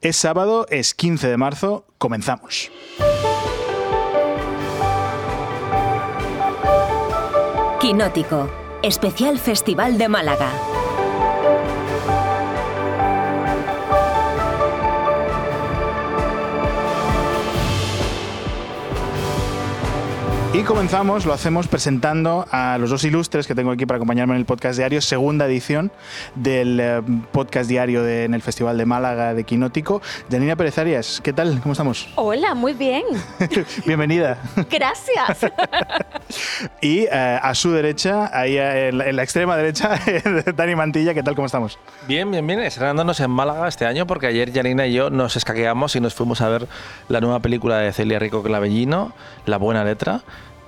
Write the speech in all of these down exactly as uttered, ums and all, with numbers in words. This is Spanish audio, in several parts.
Es sábado, es quince de marzo, comenzamos. Quinótico, especial Festival de Málaga. Y comenzamos, lo hacemos presentando a los dos ilustres que tengo aquí para acompañarme en el podcast diario, segunda edición del eh, podcast diario de, en el Festival de Málaga de Quinótico. Yanina Pérez Arias, ¿qué tal? ¿Cómo estamos? Hola, muy bien. Bienvenida. Gracias. Y eh, a su derecha, ahí en la, en la extrema derecha, Dani Mantilla, ¿qué tal? ¿Cómo estamos? Bien, bien, bien. Estrenándonos en Málaga este año porque ayer Yanina y yo nos escaqueamos y nos fuimos a ver la nueva película de Celia Rico Clavellino, La Buena Letra.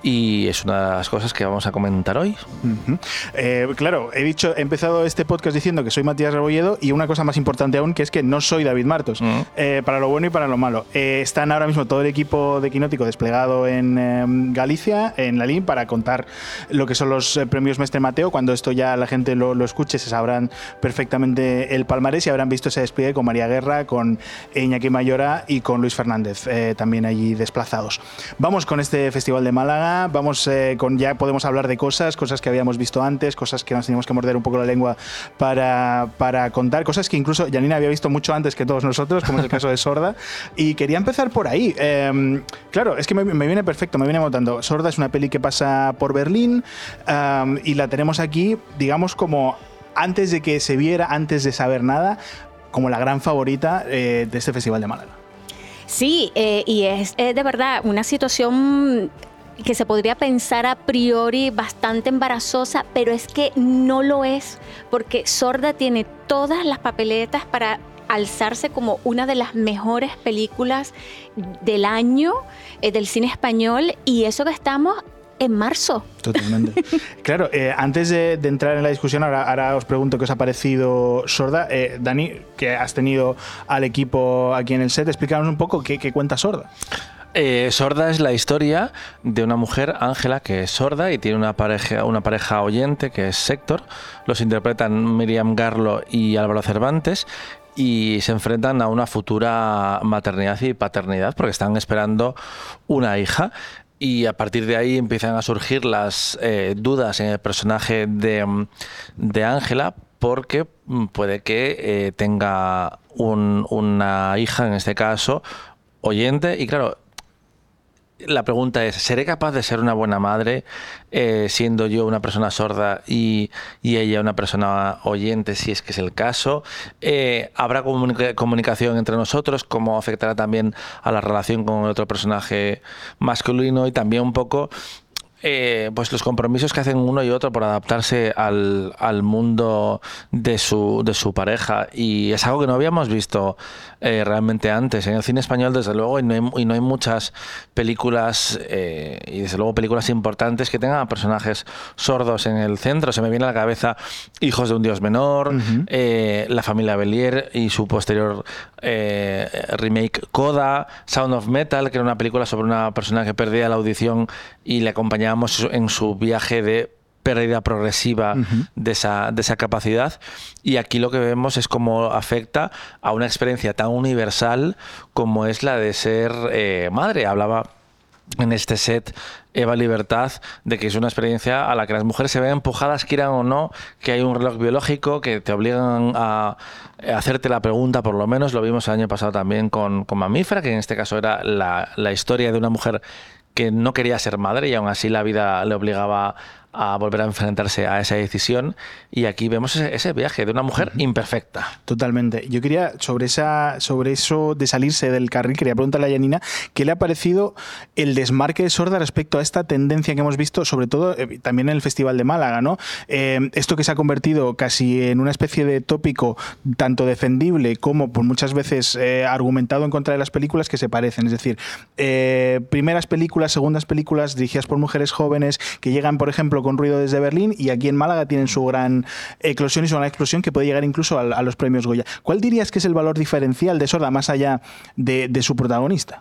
Y es una de las cosas que vamos a comentar hoy. Uh-huh. Eh, claro, he dicho, he empezado este podcast diciendo que soy Matías Rebolledo y una cosa más importante aún, que es que no soy David Martos, uh-huh. eh, para lo bueno y para lo malo. Eh, están ahora mismo todo el equipo de Quinótico desplegado en eh, Galicia, en la L I M, para contar lo que son los eh, premios Mestre Mateo. Cuando esto ya la gente lo, lo escuche, se sabrán perfectamente el palmarés y habrán visto ese despliegue con María Guerra, con Iñaki Mayora y con Luis Fernández, eh, también allí desplazados. Vamos con este Festival de Málaga. Vamos eh, con, ya podemos hablar de cosas, cosas que habíamos visto antes, cosas que nos teníamos que morder un poco la lengua para, para contar, cosas que incluso Yanina había visto mucho antes que todos nosotros, como es el caso de Sorda, y quería empezar por ahí. Eh, claro, es que me, me viene perfecto, me viene votando. Sorda es una peli que pasa por Berlín um, y la tenemos aquí, digamos, como antes de que se viera, antes de saber nada, como la gran favorita eh, de este Festival de Málaga. Sí, eh, y es eh, de verdad una situación que se podría pensar a priori bastante embarazosa, pero es que no lo es, porque Sorda tiene todas las papeletas para alzarse como una de las mejores películas del año eh, del cine español, y eso que estamos en marzo. Totalmente. Claro, eh, antes de, de entrar en la discusión, ahora, ahora os pregunto qué os ha parecido Sorda. Eh, Dani, que has tenido al equipo aquí en el set, explícanos un poco qué, qué cuenta Sorda. Eh, Sorda es la historia de una mujer, Ángela, que es sorda y tiene una pareja, una pareja oyente que es Sector. Los interpretan Miriam Garlo y Álvaro Cervantes y se enfrentan a una futura maternidad y paternidad porque están esperando una hija. Y a partir de ahí empiezan a surgir las eh, dudas en el personaje de, de Ángela, porque puede que eh, tenga un, una hija, en este caso, oyente. Y claro, la pregunta es, ¿seré capaz de ser una buena madre eh, siendo yo una persona sorda y, y ella una persona oyente, si es que es el caso? Eh, ¿Habrá comunica- comunicación entre nosotros? ¿Cómo afectará también a la relación con el otro personaje masculino? Y también un poco eh, pues los compromisos que hacen uno y otro por adaptarse al, al mundo de su, de su pareja. Y es algo que no habíamos visto eh, realmente antes. En el cine español, desde luego, y no hay, y no hay muchas películas, eh, y desde luego películas importantes que tengan a personajes sordos en el centro. Se me viene a la cabeza Hijos de un Dios Menor, uh-huh. eh, La Familia Bélier y su posterior eh, remake Coda, Sound of Metal, que era una película sobre una persona que perdía la audición y le acompañaba en su viaje de pérdida progresiva uh-huh. de, esa, de esa capacidad. Y aquí lo que vemos es cómo afecta a una experiencia tan universal como es la de ser eh, madre. Hablaba en este set Eva Libertad de que es una experiencia a la que las mujeres se ven empujadas, quieran o no, que hay un reloj biológico que te obligan a hacerte la pregunta, por lo menos. Lo vimos el año pasado también con, con Mamífera, que en este caso era la, la historia de una mujer que no quería ser madre y aún así la vida le obligaba a volver a enfrentarse a esa decisión, y aquí vemos ese, ese viaje de una mujer uh-huh. imperfecta. Totalmente. Yo quería, sobre esa sobre eso de salirse del carril, quería preguntarle a Yanina qué le ha parecido el desmarque de Sorda respecto a esta tendencia que hemos visto, sobre todo eh, también en el Festival de Málaga, ¿no? Eh, esto que se ha convertido casi en una especie de tópico tanto defendible como por muchas veces eh, argumentado en contra de las películas que se parecen, es decir, eh, primeras películas, segundas películas dirigidas por mujeres jóvenes que llegan, por ejemplo, con Ruido desde Berlín, y aquí en Málaga tienen su gran eclosión y su gran explosión que puede llegar incluso a, a los premios Goya. ¿Cuál dirías que es el valor diferencial de Sorda más allá de, de su protagonista?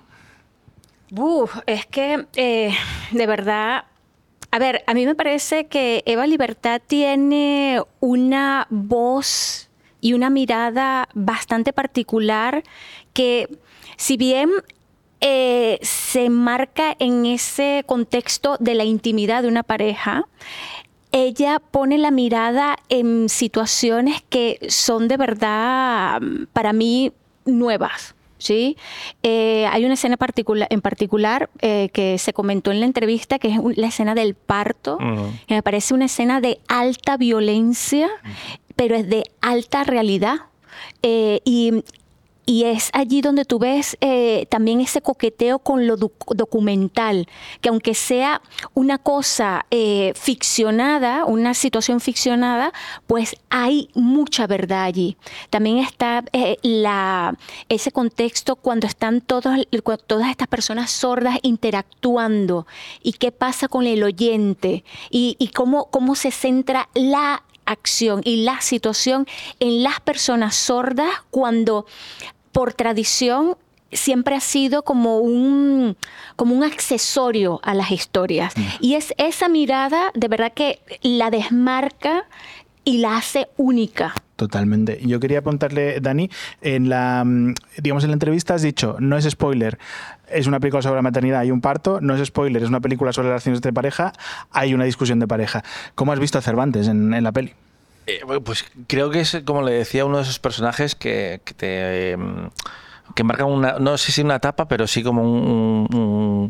Uf, es que eh, de verdad, a ver, a mí me parece que Eva Libertad tiene una voz y una mirada bastante particular que si bien eh, se enmarca en ese contexto de la intimidad de una pareja, ella pone la mirada en situaciones que son de verdad, para mí, nuevas. ¿Sí? Eh, hay una escena particular, en particular eh, que se comentó en la entrevista, que es un, la escena del parto, uh-huh. que me parece una escena de alta violencia, uh-huh. pero es de alta realidad. Eh, y, y es allí donde tú ves eh, también ese coqueteo con lo doc- documental, que aunque sea una cosa eh, ficcionada, una situación ficcionada, pues hay mucha verdad allí. También está eh, la, ese contexto cuando están todos, todas estas personas sordas interactuando y qué pasa con el oyente y, y cómo, cómo se centra la acción y la situación en las personas sordas cuando por tradición siempre ha sido como un, como un accesorio a las historias. Mm. Y es esa mirada de verdad que la desmarca y la hace única. Totalmente. Yo quería apuntarle, Dani, en la, digamos, en la entrevista has dicho, no es spoiler, es una película sobre la maternidad y un parto, no es spoiler, es una película sobre las relaciones de pareja, hay una discusión de pareja. ¿Cómo has visto a Cervantes en, en la peli? Eh, pues creo que es, como le decía, uno de esos personajes que, que te... Eh, que marcan una, no sé si una etapa, pero sí como un... un, un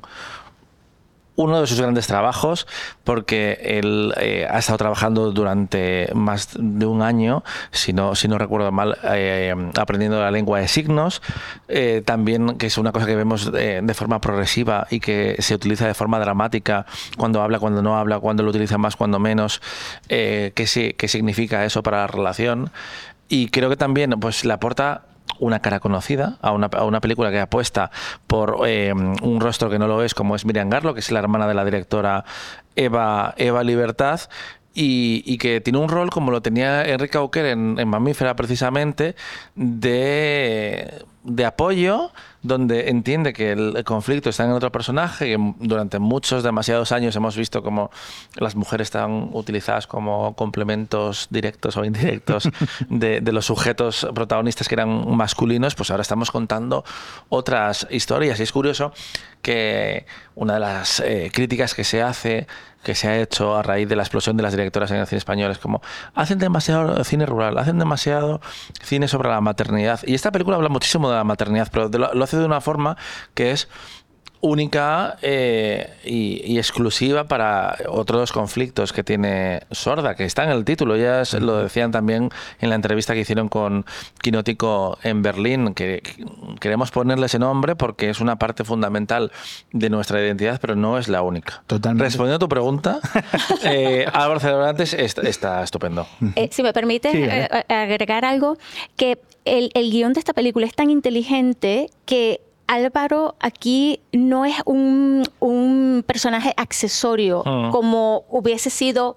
uno de sus grandes trabajos, porque él eh, ha estado trabajando durante más de un año, si no, si no recuerdo mal, eh, aprendiendo la lengua de signos, eh, también, que es una cosa que vemos eh, de forma progresiva y que se utiliza de forma dramática, cuando habla, cuando no habla, cuando lo utiliza más, cuando menos, eh, qué, qué significa eso para la relación. Y creo que también pues le aporta una cara conocida a una, a una película que apuesta por eh, un rostro que no lo es, como es Miriam Garlo, que es la hermana de la directora Eva, Eva Libertad, y, y que tiene un rol como lo tenía Enrique Auquer en, en Mamífera, precisamente, de, de apoyo, donde entiende que el, el conflicto está en otro personaje, que durante muchos, demasiados años hemos visto como las mujeres están utilizadas como complementos directos o indirectos de, de los sujetos protagonistas que eran masculinos, pues ahora estamos contando otras historias. Y es curioso que una de las eh, críticas que se hace, que se ha hecho a raíz de la explosión de las directoras en el cine español, es como, hacen demasiado cine rural, hacen demasiado cine sobre la maternidad. Y esta película habla muchísimo de la maternidad, pero de lo, lo hace de una forma que es única eh, y, y exclusiva para otros conflictos que tiene Sorda, que está en el título. Ya lo decían también en la entrevista que hicieron con Quinótico en Berlín, que queremos ponerle ese nombre porque es una parte fundamental de nuestra identidad, pero no es la única. Totalmente. Respondiendo a tu pregunta, eh, Álvaro Cervantes está, está estupendo. Eh, si me permites sí, eh, agregar algo, que el, el guión de esta película es tan inteligente que Álvaro aquí no es un, un personaje accesorio, uh-huh. como hubiese sido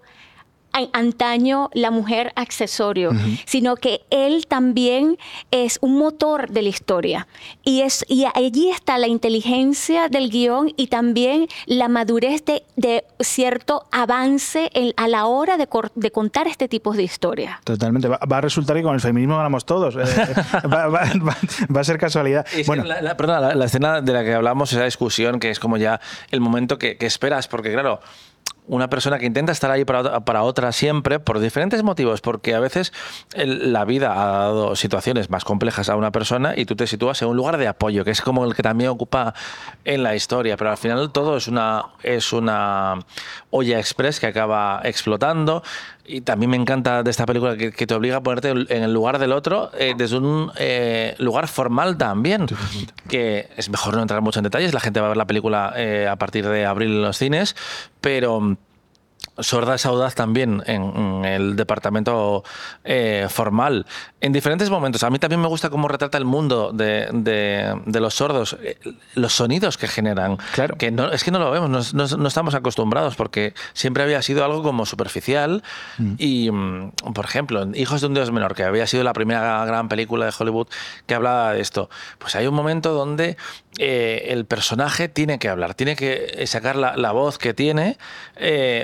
antaño la mujer accesorio, uh-huh. sino que él también es un motor de la historia. Y, es, y allí está la inteligencia del guión y también la madurez de, de cierto avance en, a la hora de, cor, de contar este tipo de historias. Totalmente. Va, va a resultar que con el feminismo ganamos todos. Eh, va, va, va, va a ser casualidad. Es bueno. la, la, perdona, la, la escena de la que hablamos, esa discusión, que es como ya el momento que, que esperas, porque claro, una persona que intenta estar ahí para, para otra siempre, por diferentes motivos, porque a veces el, la vida ha dado situaciones más complejas a una persona y tú te sitúas en un lugar de apoyo, que es como el que también ocupa en la historia, pero al final todo es una, es una olla express que acaba explotando. Y también me encanta de esta película que, que te obliga a ponerte en el lugar del otro eh, desde un eh, lugar formal también, que es mejor no entrar mucho en detalles, la gente va a ver la película eh, a partir de abril en los cines, pero Sorda es audaz también en, en el departamento eh, formal, en diferentes momentos. A mí también me gusta cómo retrata el mundo de, de, de los sordos, eh, los sonidos que generan. Claro. Que no, es que no lo vemos, no, no, no estamos acostumbrados, porque siempre había sido algo como superficial. Mm. Y, por ejemplo, en Hijos de un Dios Menor, que había sido la primera gran película de Hollywood que hablaba de esto, pues hay un momento donde eh, el personaje tiene que hablar, tiene que sacar la, la voz que tiene, eh, porque también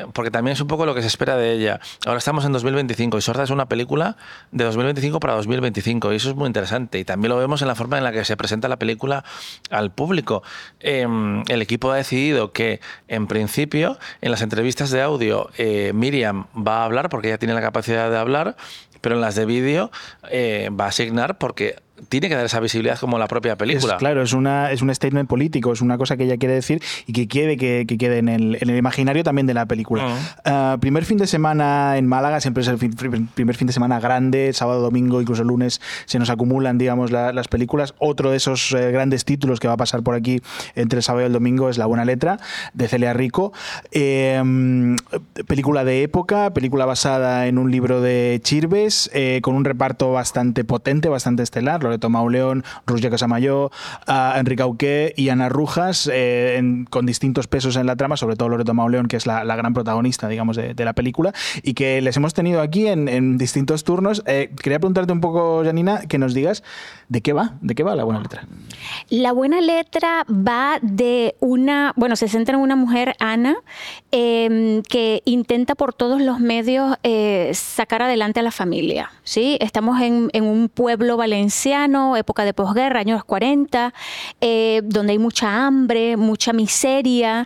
también es un poco lo que se espera de ella. Ahora estamos en dos mil veinticinco y Sorda es una película de dos mil veinticinco para dos mil veinticinco y eso es muy interesante. Y también lo vemos en la forma en la que se presenta la película al público. Eh, el equipo ha decidido que, en principio, en las entrevistas de audio, eh, Miriam va a hablar porque ella tiene la capacidad de hablar, pero en las de vídeo eh, va a asignar porque tiene que dar esa visibilidad como la propia película. Es, claro, es, una, es un statement político, es una cosa que ella quiere decir y que quiere que, que quede en el, en el imaginario también de la película. Uh-huh. Uh, primer fin de semana en Málaga, siempre es el fin, primer fin de semana grande, sábado, domingo, incluso lunes se nos acumulan, digamos, la, las películas. Otro de esos eh, grandes títulos que va a pasar por aquí entre el sábado y el domingo es La buena letra, de Celia Rico. Eh, película de época, película basada en un libro de Chirves, eh, con un reparto bastante potente, bastante estelar. Loreto Mauleón, Roger Casamayor, uh, Enrique Auqué y Ana Rujas, eh, en, con distintos pesos en la trama, sobre todo Loreto Mauleón, que es la, la gran protagonista, digamos, de, de la película, y que les hemos tenido aquí en, en distintos turnos. Eh, quería preguntarte un poco, Janina, que nos digas de qué va, de qué va La buena letra. La buena letra va de una, bueno, se centra en una mujer, Ana, eh, que intenta por todos los medios eh, sacar adelante a la familia, ¿sí? Estamos en, en un pueblo valenciano, época de posguerra, años cuarenta, eh, donde hay mucha hambre, mucha miseria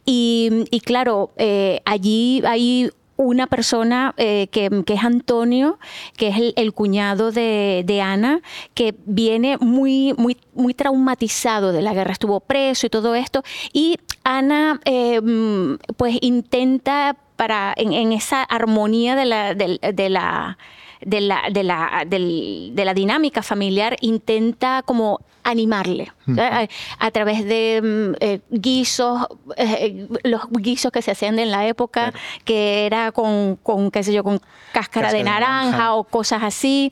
y, y claro, eh, allí hay una persona eh, que, que es Antonio, que es el, el cuñado de, de Ana, que viene muy, muy, muy traumatizado de la guerra, estuvo preso y todo esto, y Ana eh, pues intenta para en, en esa armonía de la, de, de la De la, de, la, del, de la dinámica familiar, intenta como animarle, ¿sí? a, a través de eh, guisos, eh, los guisos que se hacían en la época, claro, que era con, con, qué sé yo, con cáscara, cáscara de, naranja, de naranja o cosas así,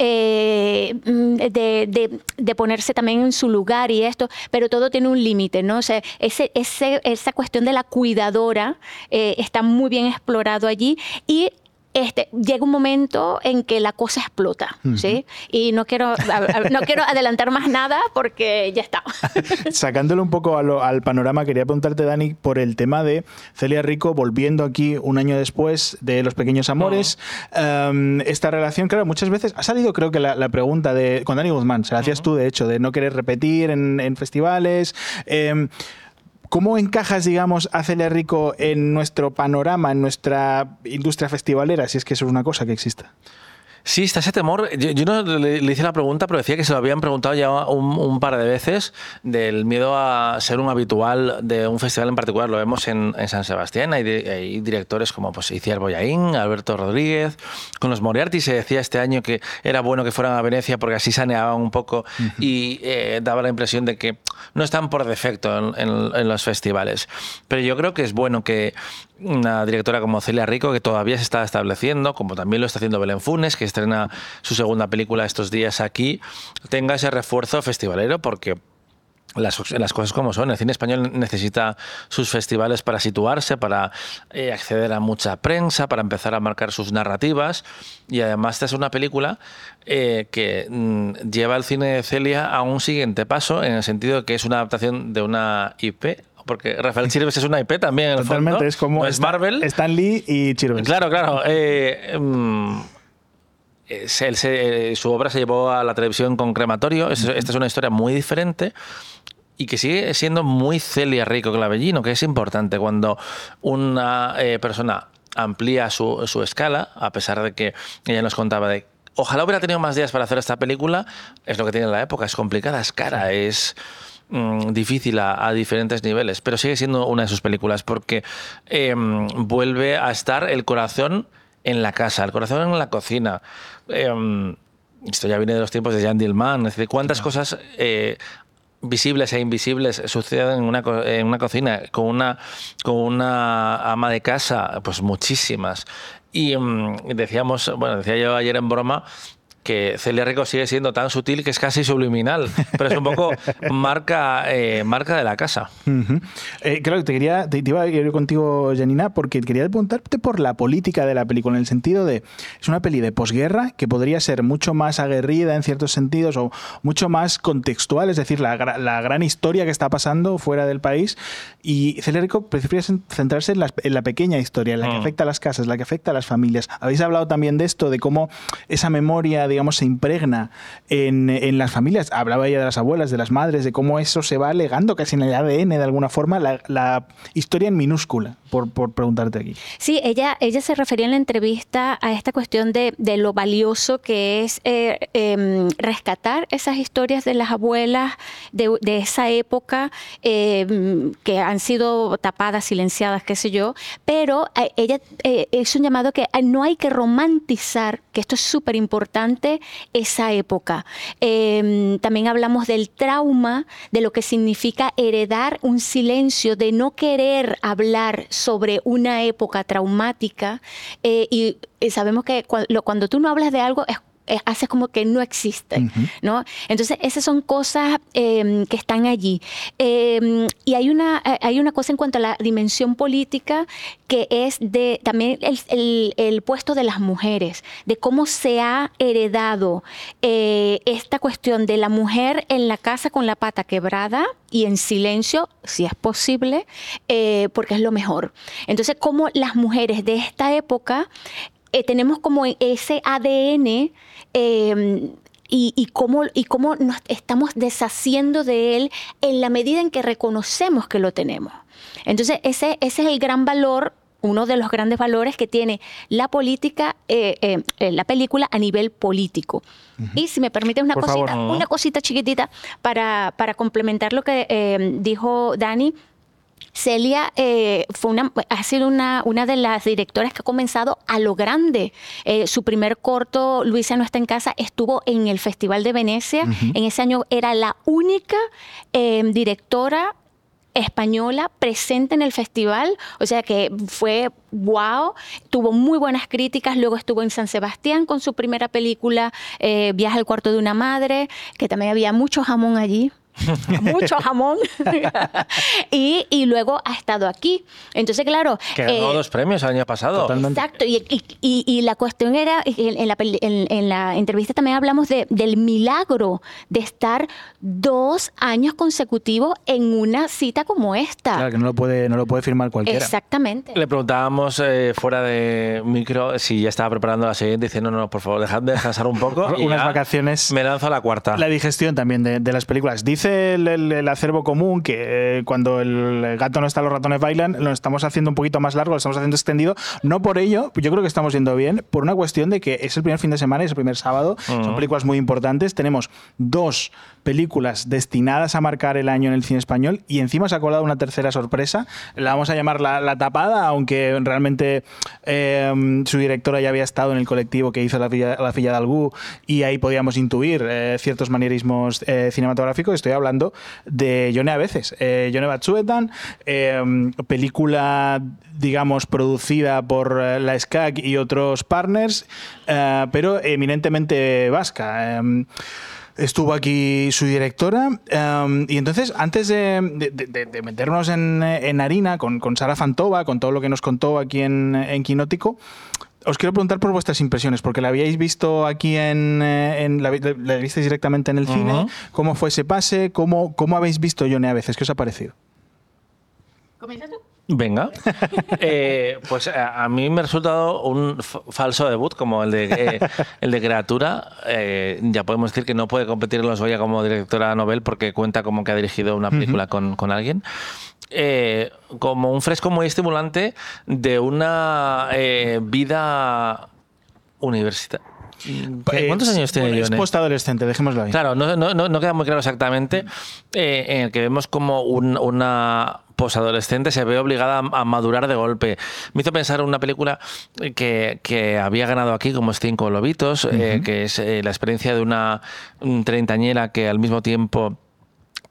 eh, de, de, de ponerse también en su lugar y esto, pero todo tiene un límite, ¿no? O sea, ese, ese, esa cuestión de la cuidadora eh, está muy bien explorado allí y Este, llega un momento en que la cosa explota, uh-huh. ¿sí? Y no quiero, no quiero adelantar más nada porque ya está. Sacándolo un poco a lo, al panorama, quería preguntarte, Dani, por el tema de Celia Rico volviendo aquí un año después de Los pequeños amores. Uh-huh. Um, esta relación, claro, muchas veces ha salido, creo que la, la pregunta de con Dani Guzmán, se la hacías uh-huh. tú, de hecho, de no querer repetir en, en festivales. Eh, ¿Cómo encajas, digamos, a Celia Rico en nuestro panorama, en nuestra industria festivalera, si es que eso es una cosa que exista? Sí, está ese temor. Yo, yo no le, le hice la pregunta, pero decía que se lo habían preguntado ya un, un par de veces, del miedo a ser un habitual de un festival en particular. Lo vemos en, en San Sebastián. Hay, hay directores como pues, Iciar Boyaín, Alberto Rodríguez. Con los Moriarty se decía este año que era bueno que fueran a Venecia porque así saneaban un poco uh-huh. y eh, daba la impresión de que no están por defecto en, en, en los festivales. Pero yo creo que es bueno que una directora como Celia Rico, que todavía se está estableciendo, como también lo está haciendo Belén Funes, que estrena su segunda película estos días aquí, tenga ese refuerzo festivalero, porque las, las cosas como son. El cine español necesita sus festivales para situarse, para eh, acceder a mucha prensa, para empezar a marcar sus narrativas, y además esta es una película eh, que mm, lleva el cine de Celia a un siguiente paso, en el sentido de que es una adaptación de una I P, porque Rafael Chirves es una I P también en el Totalmente, fondo. es como no es Stan, Marvel. Stan Lee y Chirves. Claro, claro. Eh, um, se, se, su obra se llevó a la televisión con Crematorio. Esta es una historia muy diferente y que sigue siendo muy Celia Rico Clavellino, que es importante cuando una eh, persona amplía su, su escala, a pesar de que ella nos contaba de ojalá hubiera tenido más días para hacer esta película. Es lo que tiene la época, es complicada, es cara, es difícil a, a diferentes niveles, pero sigue siendo una de sus películas porque eh, vuelve a estar el corazón en la casa, el corazón en la cocina. Eh, esto ya viene de los tiempos de Jean Dillman, es decir, cuántas claro. cosas eh, visibles e invisibles suceden en una, en una cocina con una, con una ama de casa, pues muchísimas. Y um, decíamos, bueno, decía yo ayer en broma, que Celia Rico sigue siendo tan sutil que es casi subliminal, pero es un poco marca, eh, marca de la casa. Uh-huh. Eh, claro, te quería, te, te iba a ir contigo, Janina, porque quería preguntarte por la política de la película, en el sentido de, es una peli de posguerra que podría ser mucho más aguerrida en ciertos sentidos o mucho más contextual, es decir, la, la gran historia que está pasando fuera del país, y Celia Rico prefiere centrarse en la, en la pequeña historia, en la que Mm. afecta a las casas, la que afecta a las familias. Habéis hablado también de esto, de cómo esa memoria, digamos, se impregna en, en las familias. Hablaba ella de las abuelas, de las madres, de cómo eso se va legando casi en el A D N de alguna forma, la, la historia en minúscula, por, por preguntarte aquí. Sí, ella, ella se refería en la entrevista a esta cuestión de, de lo valioso que es eh, eh, rescatar esas historias de las abuelas de, de esa época eh, que han sido tapadas, silenciadas, qué sé yo, pero eh, ella eh, es un llamado que no hay que romantizar, que esto es súper importante, esa época. Eh, también hablamos del trauma, de lo que significa heredar un silencio, de no querer hablar sobre una época traumática, eh, y, y sabemos que cuando, cuando tú no hablas de algo es haces como que no existe, uh-huh. ¿no? Entonces, esas son cosas eh, que están allí. Eh, y hay una, hay una cosa en cuanto a la dimensión política que es de también el, el, el puesto de las mujeres, de cómo se ha heredado eh, esta cuestión de la mujer en la casa con la pata quebrada y en silencio, si es posible, eh, porque es lo mejor. Entonces, cómo las mujeres de esta época Eh, tenemos como ese A D N eh, y, y, cómo, y cómo nos estamos deshaciendo de él en la medida en que reconocemos que lo tenemos. Entonces, ese, ese es el gran valor, uno de los grandes valores que tiene la política, eh, eh, la película a nivel político. Uh-huh. Y si me permites una Por cosita, favor, ¿no? una cosita chiquitita para, para complementar lo que eh, dijo Dani. Celia eh, fue una, ha sido una, una de las directoras que ha comenzado a lo grande. Eh, su primer corto, Luisa no está en casa, estuvo en el Festival de Venecia. Uh-huh. En ese año era la única eh, directora española presente en el festival, o sea que fue wow, tuvo muy buenas críticas. Luego estuvo en San Sebastián con su primera película, eh, Viaje al cuarto de una madre, que también había mucho jamón allí. mucho jamón y, y luego ha estado aquí, entonces claro que ganó eh, dos premios el año pasado. Totalmente. Exacto, y, y, y la cuestión era en, en, la, en, en la entrevista también hablamos de, del milagro de estar dos años consecutivos en una cita como esta. Claro, que no lo puede, no lo puede firmar cualquiera. Exactamente. Le preguntábamos eh, fuera de micro si ya estaba preparando la siguiente, diciendo no, no, por favor, dejad de descansar un poco. Unas vacaciones. Me lanzo a la cuarta. La digestión también de, de las películas. Dice el, el, el acervo común que eh, cuando el gato no está, los ratones bailan, lo estamos haciendo un poquito más largo, lo estamos haciendo extendido. No por ello, yo creo que estamos yendo bien, por una cuestión de que es el primer fin de semana, es el primer sábado, uh-huh. son películas muy importantes. Tenemos dos películas destinadas a marcar el año en el cine español y encima se ha colado una tercera sorpresa. La vamos a llamar la, la tapada, aunque realmente eh, su directora ya había estado en el colectivo que hizo La Filla, la Filla de Algú y ahí podíamos intuir eh, ciertos manierismos eh, cinematográficos. Estoy hablando de Jone a veces. Eh, Jone Batzuetan, eh, película, digamos, producida por eh, la S C A C y otros partners, eh, pero eminentemente vasca. Eh, Estuvo aquí su directora um, y entonces antes de, de, de, de meternos en, en harina con, con Sara Fantova, con todo lo que nos contó aquí en, en Quinótico, os quiero preguntar por vuestras impresiones, porque la habíais visto aquí en, en la, la visteis directamente en el uh-huh. cine. ¿Cómo fue ese pase? ¿Cómo, cómo habéis visto Jone a veces? ¿Qué os ha parecido? ¿Comienzas tú? Venga. Eh, pues a, a mí me ha resultado un f- falso debut como el de, eh, el de Criatura. Eh, ya podemos decir que no puede competir en los Goya como directora novel porque cuenta como que ha dirigido una película uh-huh. con, con alguien. Eh, como un fresco muy estimulante de una eh, vida universitaria. ¿Cuántos años tiene bueno, Jone? Es postadolescente, dejémoslo ahí. Claro, no, no, no queda muy claro exactamente, eh, en el que vemos como un, una posadolescente se ve obligada a, a madurar de golpe. Me hizo pensar en una película que, que había ganado aquí, como es Cinco Lobitos, uh-huh. eh, que es eh, la experiencia de una treintañera que al mismo tiempo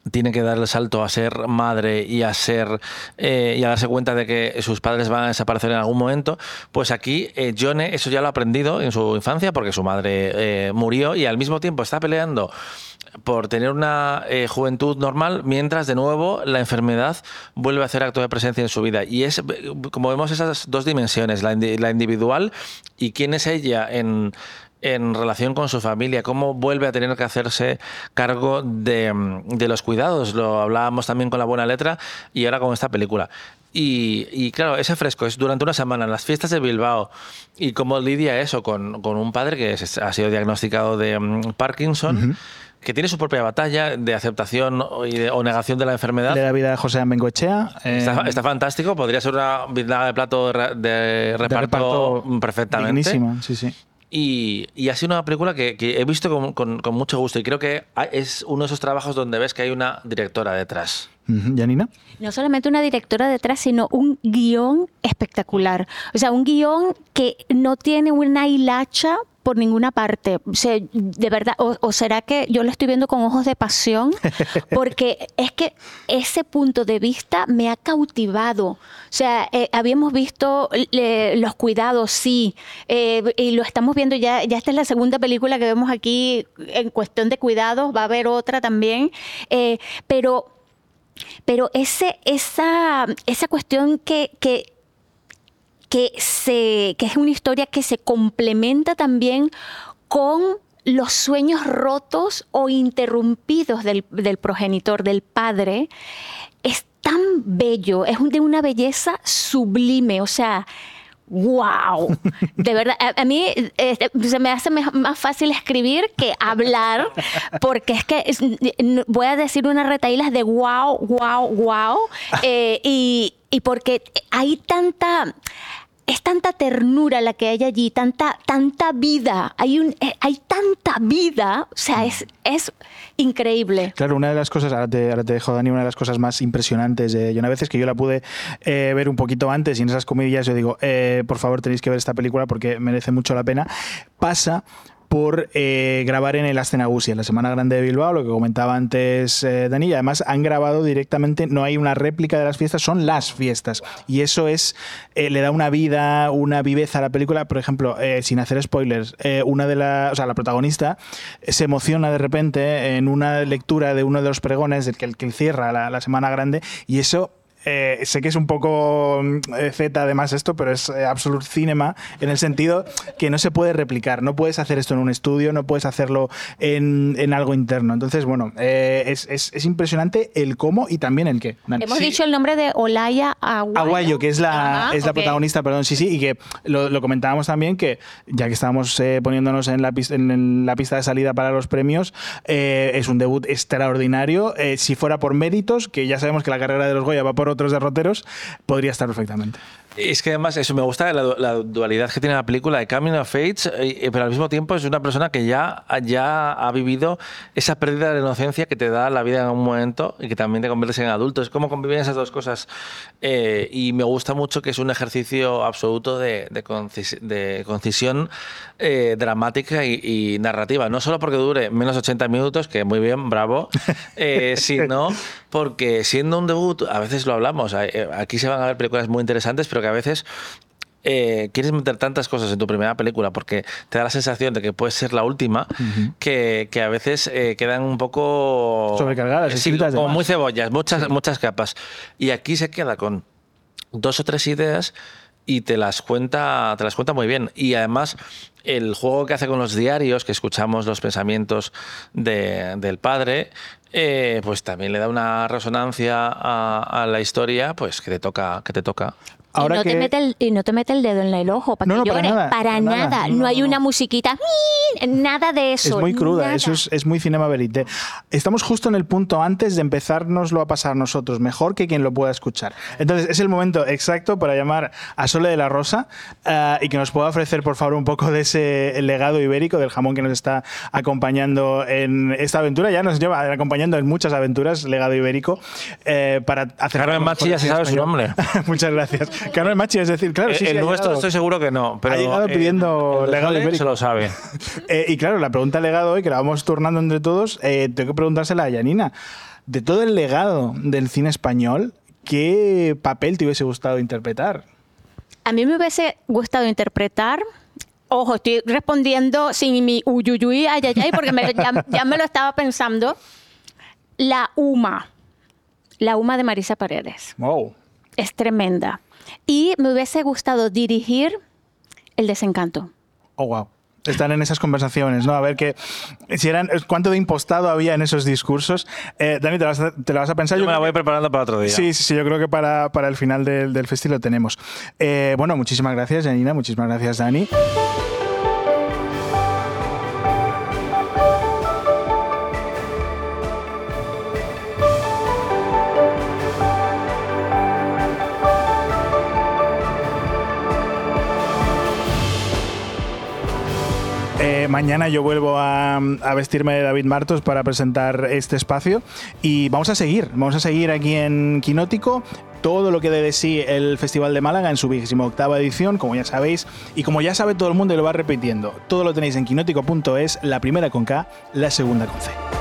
tiene que dar el salto a ser madre y a ser eh, y a darse cuenta de que sus padres van a desaparecer en algún momento, pues aquí eh, Yone eso ya lo ha aprendido en su infancia porque su madre eh, murió y al mismo tiempo está peleando por tener una eh, juventud normal, mientras de nuevo la enfermedad vuelve a hacer acto de presencia en su vida. Y es, como vemos, esas dos dimensiones, la, indi- la individual y quién es ella en... en relación con su familia, cómo vuelve a tener que hacerse cargo de, de los cuidados. Lo hablábamos también con La Buena Letra y ahora con esta película. Y, y claro, ese fresco es durante una semana en las fiestas de Bilbao y cómo lidia eso con, con un padre que es, ha sido diagnosticado de um, Parkinson, uh-huh. que tiene su propia batalla de aceptación y de, o negación de la enfermedad. Le da vida a José Bengoechea. Eh, está, está fantástico, podría ser una vinagre de plato de, de, reparto, de reparto perfectamente. Dignísima, sí, sí. Y, y ha sido una película que, que he visto con, con, con mucho gusto y creo que es uno de esos trabajos donde ves que hay una directora detrás. ¿Janina? No solamente una directora detrás, sino un guión espectacular. O sea, un guión que no tiene una hilacha por ninguna parte. O sea, de verdad, o, o será que yo lo estoy viendo con ojos de pasión, porque es que ese punto de vista me ha cautivado. O sea, eh, habíamos visto eh, los cuidados, sí, eh, y lo estamos viendo ya, ya esta es la segunda película que vemos aquí en cuestión de cuidados, va a haber otra también, eh, pero, pero ese, esa, esa cuestión que... que Que, se, que es una historia que se complementa también con los sueños rotos o interrumpidos del, del progenitor, del padre, es tan bello, es de una belleza sublime, o sea, ¡wow! De verdad, a, a mí eh, se me hace más fácil escribir que hablar, porque es que es, voy a decir unas retahílas de wow, wow, wow, eh, y, y porque hay tanta... Es tanta ternura la que hay allí, tanta, tanta vida, hay, un, hay tanta vida, o sea, es, es increíble. Claro, una de las cosas, ahora te, ahora te dejo, Dani, una de las cosas más impresionantes de Yone Beces, que yo la pude eh, ver un poquito antes y en esas comedias yo digo, eh, por favor tenéis que ver esta película porque merece mucho la pena, pasa por eh, grabar en el Astenagusia, en la Semana Grande de Bilbao, lo que comentaba antes eh, Dani, y además han grabado directamente, no hay una réplica de las fiestas, son las fiestas, y eso es eh, le da una vida, una viveza a la película. Por ejemplo, eh, sin hacer spoilers, eh, una de la, o sea, la protagonista se emociona de repente en una lectura de uno de los pregones del que el que cierra la, la Semana Grande, y eso... Eh, sé que es un poco eh, Z además esto, pero es eh, absolute cinema en el sentido que no se puede replicar, no puedes hacer esto en un estudio, no puedes hacerlo en, en algo interno. Entonces, bueno, eh, es, es, es impresionante el cómo y también el qué. Hemos sí. dicho el nombre de Olaya Aguayo. Aguayo, que es la, Ajá, es la okay. protagonista, perdón, sí, sí, y que lo, lo comentábamos también, que ya que estábamos eh, poniéndonos en la, pista, en, en la pista de salida para los premios, eh, es un debut extraordinario. Eh, si fuera por méritos, que ya sabemos que la carrera de los Goya va por otros derroteros, podría estar perfectamente. Es que además eso me gusta la, la dualidad que tiene la película de Coming of Age, eh, pero al mismo tiempo es una persona que ya, ya ha vivido esa pérdida de inocencia que te da la vida en un momento y que también te conviertes en adulto. Es como conviven esas dos cosas. Eh, y me gusta mucho que es un ejercicio absoluto de, de, concis, de concisión eh, dramática y, y narrativa. No solo porque dure menos ochenta minutos, que muy bien, bravo, eh, sino porque siendo un debut, a veces lo hablamos, aquí se van a ver películas muy interesantes, pero que a veces eh, quieres meter tantas cosas en tu primera película porque te da la sensación de que puede ser la última, uh-huh. que, que a veces eh, quedan un poco sobrecargadas, sí, como muy cebollas, muchas, muchas capas. Y aquí se queda con dos o tres ideas y te las cuenta, te las cuenta muy bien. Y además el juego que hace con los diarios, que escuchamos los pensamientos de, del padre, eh, pues también le da una resonancia a, a la historia, pues que te toca, que te toca. Ahora y, no que... te mete el, y no te mete el dedo en el ojo para no, que no, llores. Para nada. Para, para nada. nada. No, no hay una musiquita. Nada de eso. Es muy cruda. Nada. Eso es, es muy cinema verité. Estamos justo en el punto antes de empezárnoslo a pasar nosotros, mejor que quien lo pueda escuchar. Entonces es el momento exacto para llamar a Sole de la Rosa uh, y que nos pueda ofrecer, por favor, un poco de ese legado ibérico, del jamón que nos está acompañando en esta aventura. Ya nos lleva acompañando en muchas aventuras, legado ibérico, eh, para hacer... Carmen Machi ya se sabe su nombre. Muchas gracias. Carmen Machi, es decir, claro, sí, el sí, nuestro llegado, estoy seguro que no, pero ha llegado pidiendo eh, legado ibérico. se lo sabe. Eh, y claro, la pregunta legado hoy, que la vamos turnando entre todos, eh, tengo que preguntársela a Yanina. De todo el legado del cine español, ¿qué papel te hubiese gustado interpretar? A mí me hubiese gustado interpretar... Ojo, estoy respondiendo sin mi uyuyuy, ayayay, porque me, ya, ya me lo estaba pensando. La Uma. La Uma de Marisa Paredes. Wow. Es tremenda. Y me hubiese gustado dirigir El Desencanto. Oh, wow. Están en esas conversaciones, ¿no? A ver qué, si eran, cuánto de impostado había en esos discursos. Eh, Dani, ¿te la, vas a, ¿te la vas a pensar? Yo, yo me la voy que, preparando para otro día. Sí, sí, sí, yo creo que para, para el final del, del festival lo tenemos. Eh, bueno, muchísimas gracias, Janina. Muchísimas gracias, Dani. Eh, mañana yo vuelvo a, a vestirme de David Martos para presentar este espacio y vamos a seguir, vamos a seguir aquí en Quinótico todo lo que dé de sí el Festival de Málaga en su vigésima octava edición, como ya sabéis, y como ya sabe todo el mundo y lo va repitiendo, todo lo tenéis en quinótico punto es, la primera con K, la segunda con C.